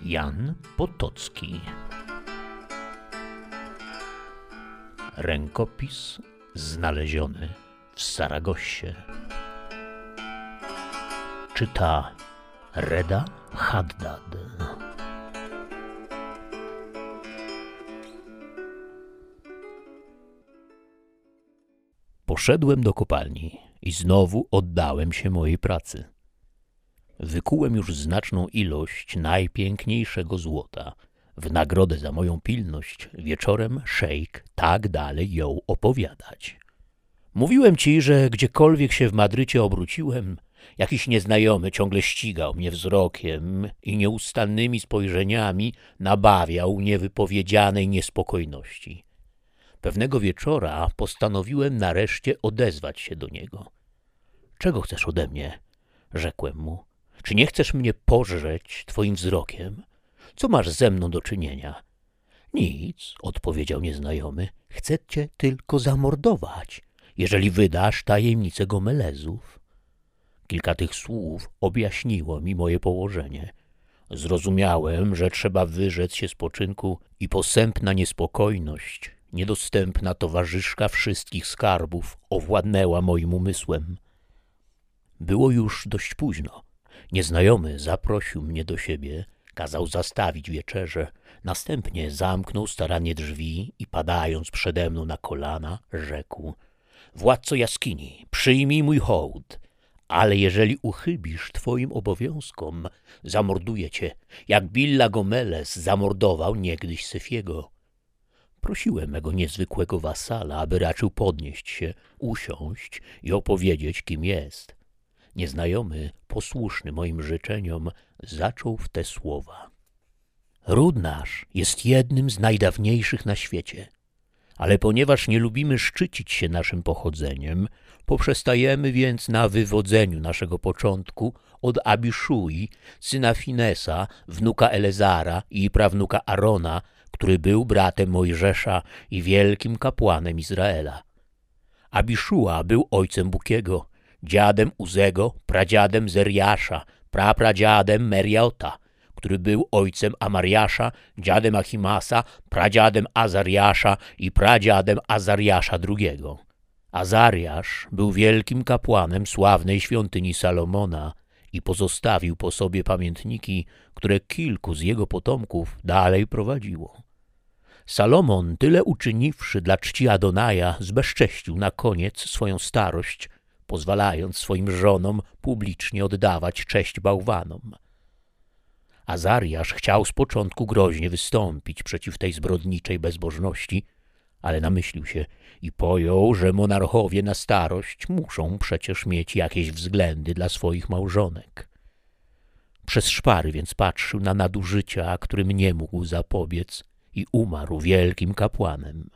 Jan Potocki. Rękopis znaleziony w Saragossie. Czyta Reda Haddad. Poszedłem do kopalni i znowu oddałem się mojej pracy. Wykułem już znaczną ilość najpiękniejszego złota. W nagrodę za moją pilność wieczorem szejk tak dalej jął opowiadać. Mówiłem ci, że gdziekolwiek się w Madrycie obróciłem, jakiś nieznajomy ciągle ścigał mnie wzrokiem i nieustannymi spojrzeniami nabawiał niewypowiedzianej niespokojności. Pewnego wieczora postanowiłem nareszcie odezwać się do niego. — Czego chcesz ode mnie? — rzekłem mu. — Czy nie chcesz mnie pożreć twoim wzrokiem? Co masz ze mną do czynienia? — Nic — odpowiedział nieznajomy. — Chcę cię tylko zamordować, jeżeli wydasz tajemnicę Gomelezów. Kilka tych słów objaśniło mi moje położenie. Zrozumiałem, że trzeba wyrzec się spoczynku i posępna niespokojność, niedostępna towarzyszka wszystkich skarbów, owładnęła moim umysłem. Było już dość późno. Nieznajomy zaprosił mnie do siebie, kazał zastawić wieczerzę, następnie zamknął starannie drzwi i padając przede mną na kolana, rzekł: Władco jaskini, przyjmij mój hołd, ale jeżeli uchybisz twoim obowiązkom, zamorduję cię, jak Billa Gomelez zamordował niegdyś Sefiego. Prosiłem mego niezwykłego wasala, aby raczył podnieść się, usiąść i opowiedzieć, kim jest. Nieznajomy, posłuszny moim życzeniom, zaczął w te słowa. Ród nasz jest jednym z najdawniejszych na świecie, ale ponieważ nie lubimy szczycić się naszym pochodzeniem, poprzestajemy więc na wywodzeniu naszego początku od Abiszui, syna Finesa, wnuka Elezara i prawnuka Arona, który był bratem Mojżesza i wielkim kapłanem Izraela. Abiszua był ojcem Bukiego, dziadem Uzego, pradziadem Zeriasza, prapradziadem Meriota, który był ojcem Amariasza, dziadem Achimasa, pradziadem Azariasza i pradziadem Azariasza II. Azariasz był wielkim kapłanem sławnej świątyni Salomona i pozostawił po sobie pamiętniki, które kilku z jego potomków dalej prowadziło. Salomon, tyle uczyniwszy dla czci Adonaja, zbezcześcił na koniec swoją starość, pozwalając swoim żonom publicznie oddawać cześć bałwanom. Azariasz chciał z początku groźnie wystąpić przeciw tej zbrodniczej bezbożności, ale namyślił się i pojął, że monarchowie na starość muszą przecież mieć jakieś względy dla swoich małżonek. Przez szpary więc patrzył na nadużycia, którym nie mógł zapobiec i umarł wielkim kapłanem.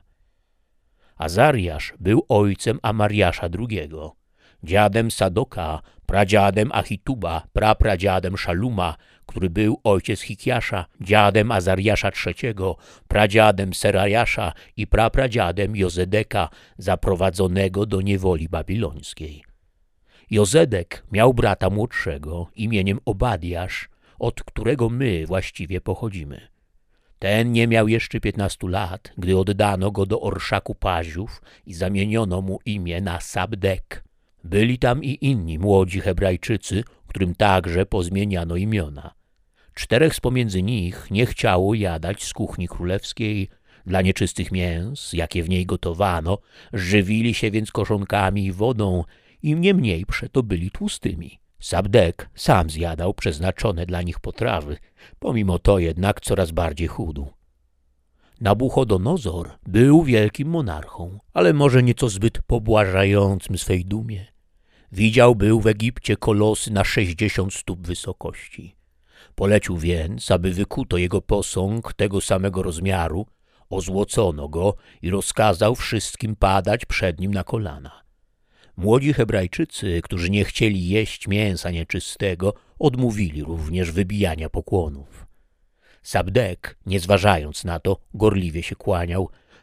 Azariasz był ojcem Amariasza II, dziadem Sadoka, pradziadem Achituba, prapradziadem Szaluma, który był ojciec Hikiasza, dziadem Azariasza III, pradziadem Serajasza i prapradziadem Jozedeka, zaprowadzonego do niewoli babilońskiej. Jozedek miał brata młodszego imieniem Obadiasz, od którego my właściwie pochodzimy. Ten nie miał jeszcze 15 lat, gdy oddano go do orszaku Paziów i zamieniono mu imię na Sabdek. Byli tam i inni młodzi Hebrajczycy, którym także pozmieniano imiona. 4 pomiędzy nich nie chciało jadać z kuchni królewskiej. Dla nieczystych mięs, jakie w niej gotowano, żywili się więc koszonkami i wodą i niemniej przeto byli tłustymi. Sabdek sam zjadał przeznaczone dla nich potrawy, pomimo to jednak coraz bardziej chudł. Nabuchodonozor był wielkim monarchą, ale może nieco zbyt pobłażającym swej dumie. Widział był w Egipcie kolosy na 60 stóp wysokości. Polecił więc, aby wykuto jego posąg tego samego rozmiaru, ozłocono go i rozkazał wszystkim padać przed nim na kolana. Młodzi Hebrajczycy, którzy nie chcieli jeść mięsa nieczystego, odmówili również wybijania pokłonów. Sabdek, nie zważając na to, gorliwie się kłaniał,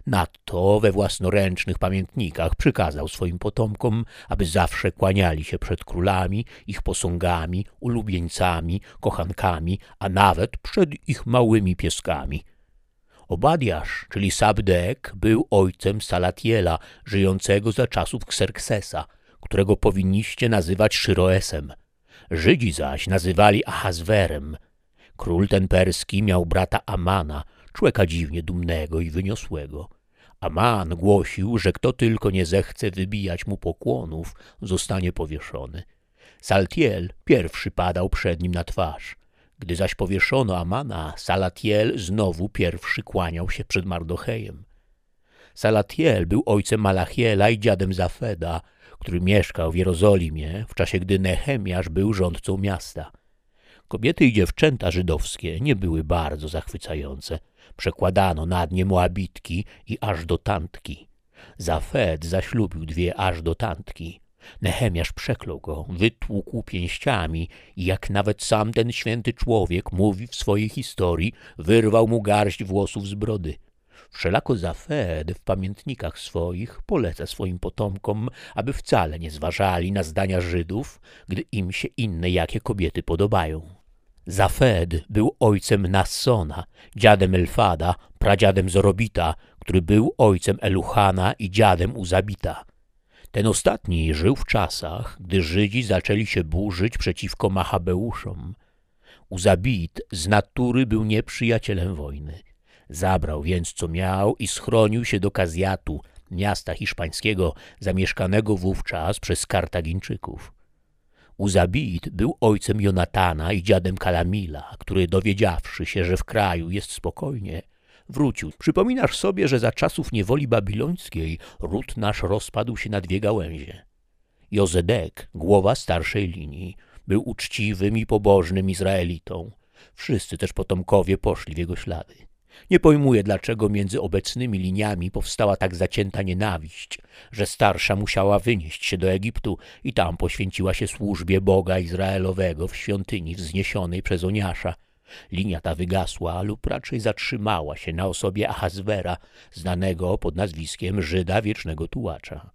Nadto we własnoręcznych pamiętnikach przykazał swoim potomkom, aby zawsze kłaniali się przed królami, ich posągami, ulubieńcami, kochankami, a nawet przed ich małymi pieskami. Obadiasz, czyli Sabdek, był ojcem Salatiela, żyjącego za czasów Kserksesa, którego powinniście nazywać Szyroesem. Żydzi zaś nazywali Ahaswerem. Król ten perski miał brata Amana, człowieka dziwnie dumnego i wyniosłego. Aman głosił, że kto tylko nie zechce wybijać mu pokłonów, zostanie powieszony. Saltiel pierwszy padał przed nim na twarz. Gdy zaś powieszono Amana, Salatiel znowu pierwszy kłaniał się przed Mardochejem. Salatiel był ojcem Malachiela i dziadem Zafeda, który mieszkał w Jerozolimie w czasie, gdy Nehemiasz był rządcą miasta. Kobiety i dziewczęta żydowskie nie były bardzo zachwycające. Przekładano nad nie Moabitki i Ażdotantki. Zafed zaślubił dwie Ażdotantki. Nehemiasz przeklął go, wytłukł pięściami i jak nawet sam ten święty człowiek mówi w swojej historii, wyrwał mu garść włosów z brody. Wszelako Zafed w pamiętnikach swoich poleca swoim potomkom, aby wcale nie zważali na zdania Żydów, gdy im się inne jakie kobiety podobają. Zafed był ojcem Nassona, dziadem Elfada, pradziadem Zorobita, który był ojcem Eluchana i dziadem Uzabita. Ten ostatni żył w czasach, gdy Żydzi zaczęli się burzyć przeciwko Machabeuszom. Uzabit z natury był nieprzyjacielem wojny. Zabrał więc co miał i schronił się do Kazjatu, miasta hiszpańskiego zamieszkanego wówczas przez Kartagińczyków. Uzabit był ojcem Jonatana i dziadem Kalamila, który dowiedziawszy się, że w kraju jest spokojnie, wrócił. Przypominasz sobie, że za czasów niewoli babilońskiej ród nasz rozpadł się na dwie gałęzie. Jozedek, głowa starszej linii, był uczciwym i pobożnym Izraelitą. Wszyscy też potomkowie poszli w jego ślady. Nie pojmuję, dlaczego między obecnymi liniami powstała tak zacięta nienawiść, że starsza musiała wynieść się do Egiptu i tam poświęciła się służbie Boga Izraelowego w świątyni wzniesionej przez Oniasza. Linia ta wygasła lub raczej zatrzymała się na osobie Ahaswera, znanego pod nazwiskiem Żyda Wiecznego Tułacza.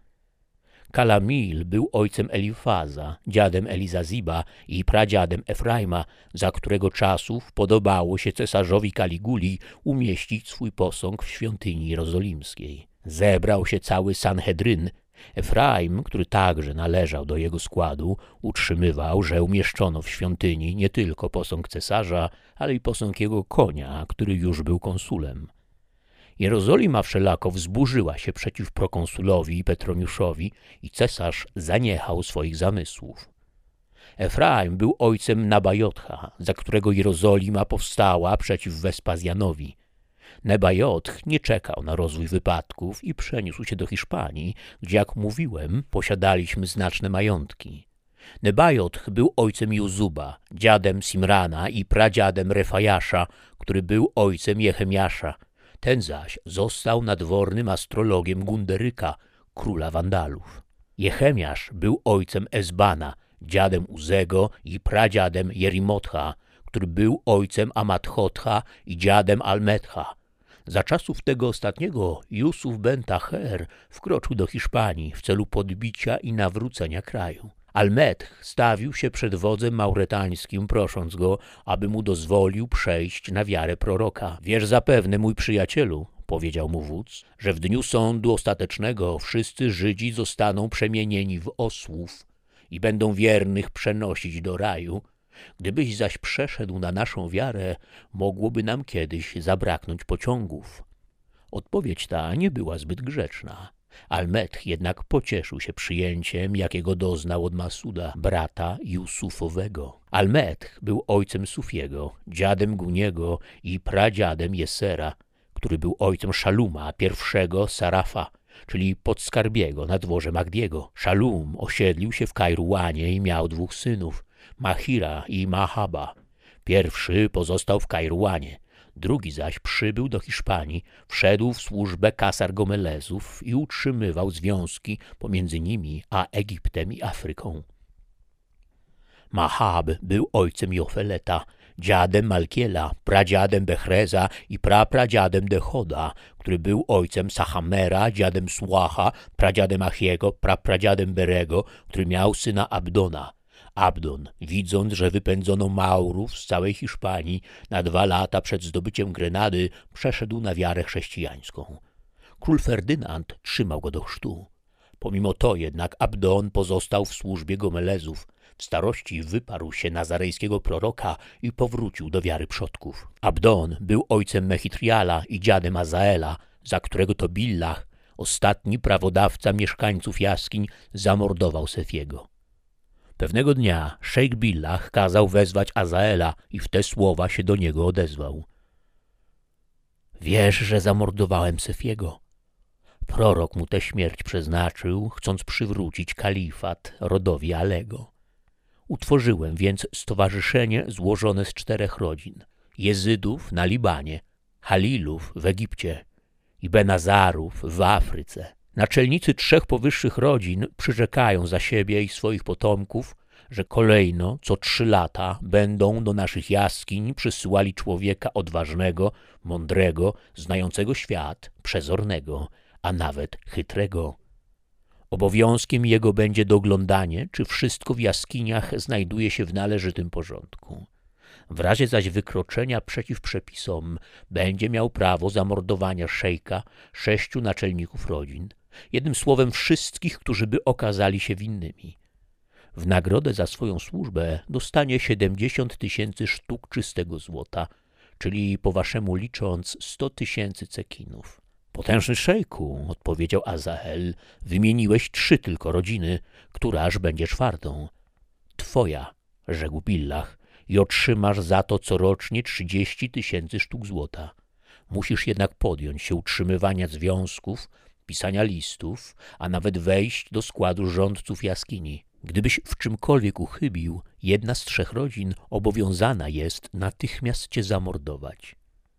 Kalamil był ojcem Elifaza, dziadem Elizaziba i pradziadem Efraima, za którego czasów podobało się cesarzowi Kaliguli umieścić swój posąg w świątyni jerozolimskiej. Zebrał się cały Sanhedryn. Efraim, który także należał do jego składu, utrzymywał, że umieszczono w świątyni nie tylko posąg cesarza, ale i posąg jego konia, który już był konsulem. Jerozolima wszelako wzburzyła się przeciw prokonsulowi i Petroniuszowi i cesarz zaniechał swoich zamysłów. Efraim był ojcem Nabajotcha, za którego Jerozolima powstała przeciw Wespazjanowi. Nebajotch nie czekał na rozwój wypadków i przeniósł się do Hiszpanii, gdzie, jak mówiłem, posiadaliśmy znaczne majątki. Nebajotch był ojcem Juzuba, dziadem Simrana i pradziadem Refajasza, który był ojcem Jechemiasza. Ten zaś został nadwornym astrologiem Gunderyka, króla Wandalów. Jechemiasz był ojcem Ezbana, dziadem Uzego i pradziadem Jerimotcha, który był ojcem Amatchotcha i dziadem Almetcha. Za czasów tego ostatniego Jusuf ben Taher wkroczył do Hiszpanii w celu podbicia i nawrócenia kraju. Almetch stawił się przed wodzem mauretańskim, prosząc go, aby mu dozwolił przejść na wiarę proroka. Wiesz zapewne, mój przyjacielu, powiedział mu wódz, że w dniu sądu ostatecznego wszyscy Żydzi zostaną przemienieni w osłów i będą wiernych przenosić do raju. Gdybyś zaś przeszedł na naszą wiarę, mogłoby nam kiedyś zabraknąć pociągów. Odpowiedź ta nie była zbyt grzeczna. Almetch jednak pocieszył się przyjęciem, jakiego doznał od Masuda, brata Jusufowego. Almetch był ojcem Sufiego, dziadem Guniego i pradziadem Jesera, który był ojcem Szaluma, pierwszego Sarafa, czyli podskarbiego na dworze Magdiego. Szalum osiedlił się w Kajruanie i miał dwóch synów, Mahira i Mahaba. Pierwszy pozostał w Kajruanie, drugi zaś przybył do Hiszpanii, wszedł w służbę Kasar Gomelezów i utrzymywał związki pomiędzy nimi a Egiptem i Afryką. Mahab był ojcem Jofeleta, dziadem Malkiela, pradziadem Bechreza i prapradziadem Dechoda, który był ojcem Sachamera, dziadem Suacha, pradziadem Achiego, prapradziadem Berego, który miał syna Abdona. Abdon, widząc, że wypędzono Maurów z całej Hiszpanii na 2 lata przed zdobyciem Grenady, przeszedł na wiarę chrześcijańską. Król Ferdynand trzymał go do chrztu. Pomimo to jednak Abdon pozostał w służbie Gomelezów. W starości wyparł się nazarejskiego proroka i powrócił do wiary przodków. Abdon był ojcem Mechitriala i dziadem Azaela, za którego to Billah, ostatni prawodawca mieszkańców jaskiń, zamordował Sefiego. Pewnego dnia szejk Billah kazał wezwać Azaela i w te słowa się do niego odezwał. Wiesz, że zamordowałem Sefiego. Prorok mu tę śmierć przeznaczył, chcąc przywrócić kalifat rodowi Alego. Utworzyłem więc stowarzyszenie złożone z 4 rodzin. Jezydów na Libanie, Halilów w Egipcie i Benazarów w Afryce. Naczelnicy 3 powyższych rodzin przyrzekają za siebie i swoich potomków, że kolejno co 3 lata będą do naszych jaskiń przysyłali człowieka odważnego, mądrego, znającego świat, przezornego, a nawet chytrego. Obowiązkiem jego będzie doglądanie, czy wszystko w jaskiniach znajduje się w należytym porządku. W razie zaś wykroczenia przeciw przepisom będzie miał prawo zamordowania szejka, 6 naczelników rodzin, jednym słowem wszystkich, którzy by okazali się winnymi. W nagrodę za swoją służbę dostanie 70 000 sztuk czystego złota, czyli po waszemu licząc 100 000 cekinów. Potężny szejku, odpowiedział Azael, wymieniłeś 3 tylko rodziny, któraż będzie 4. Twoja, rzekł Billah, i otrzymasz za to corocznie 30 000 sztuk złota. Musisz jednak podjąć się utrzymywania związków, pisania listów, a nawet wejść do składu rządców jaskini. Gdybyś w czymkolwiek uchybił, jedna z 3 rodzin obowiązana jest natychmiast cię zamordować.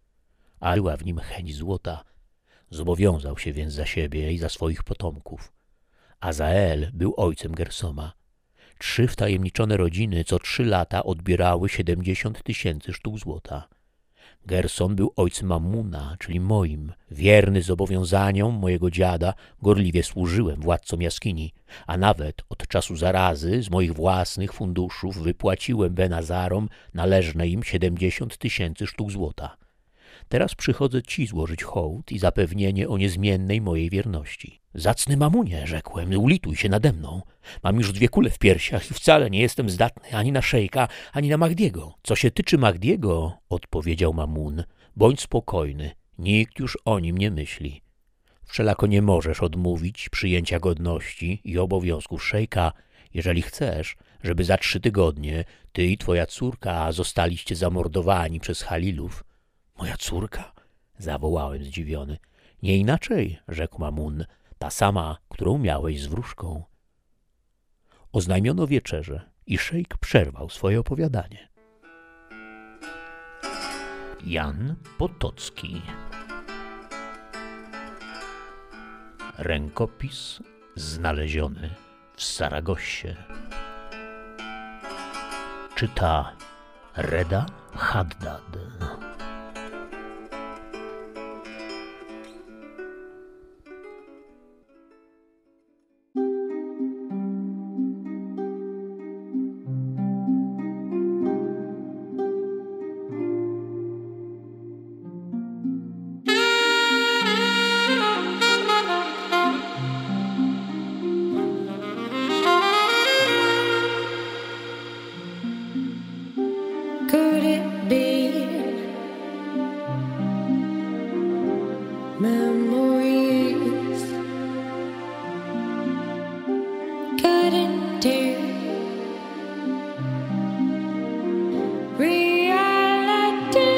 A była w nim chęć złota. Zobowiązał się więc za siebie i za swoich potomków. Azael był ojcem Gersoma. 3 wtajemniczone rodziny co 3 lata odbierały 70 000 sztuk złota. Gerson był ojcem Mamuna, czyli moim. Wierny zobowiązaniom mojego dziada, gorliwie służyłem władcom jaskini, a nawet od czasu zarazy z moich własnych funduszów wypłaciłem Benazarom należne im 70 000 sztuk złota. Teraz przychodzę ci złożyć hołd i zapewnienie o niezmiennej mojej wierności. Zacny Mamunie, rzekłem, ulituj się nade mną. Mam już 2 kule w piersiach i wcale nie jestem zdatny ani na szejka, ani na Mahdiego. Co się tyczy Mahdiego, odpowiedział Mamun, bądź spokojny, nikt już o nim nie myśli. Wszelako nie możesz odmówić przyjęcia godności i obowiązków szejka, jeżeli chcesz, żeby za 3 tygodnie ty i twoja córka zostaliście zamordowani przez Halilów. Moja córka? Zawołałem zdziwiony. Nie inaczej, rzekł Mamun, ta sama, którą miałeś z wróżką. Oznajmiono wieczerzę i szejk przerwał swoje opowiadanie. Jan Potocki. Rękopis znaleziony w Saragossie. Czyta Reda Haddad. Could it be memories cutting to reality?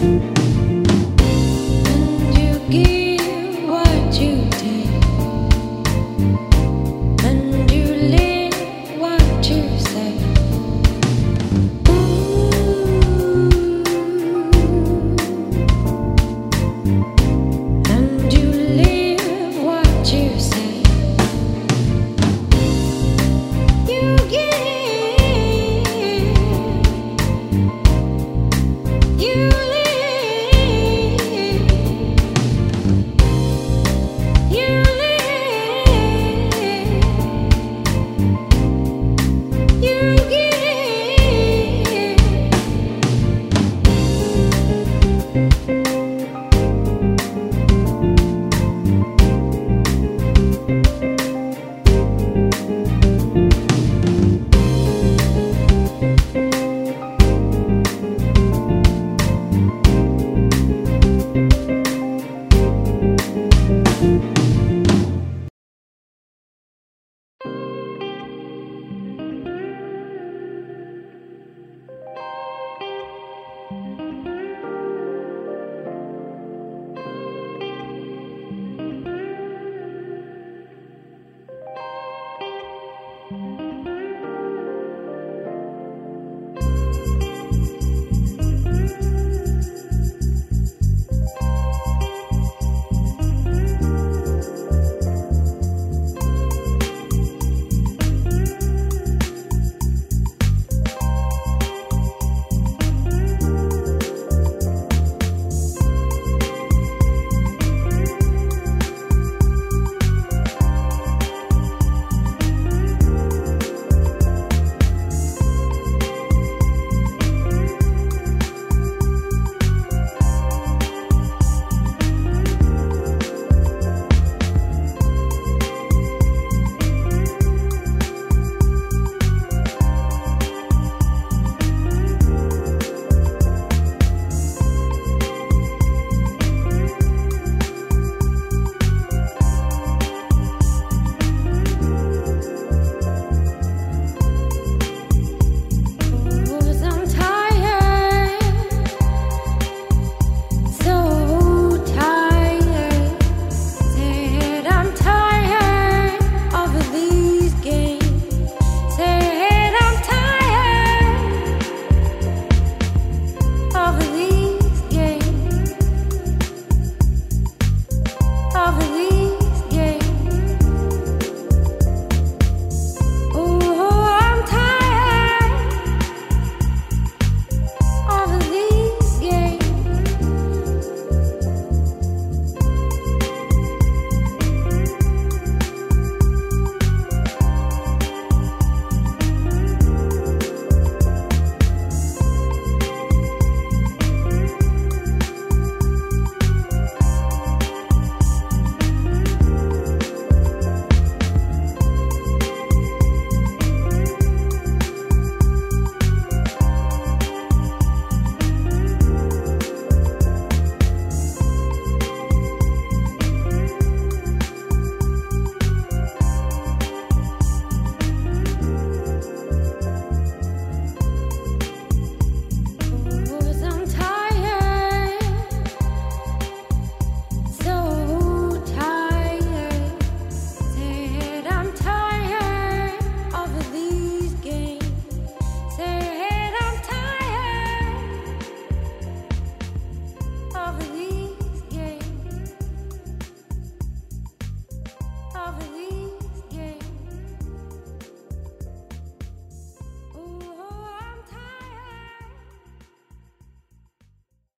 And you give what you take, and you live what you say. And you live what you say. You give, you live, you live, you give.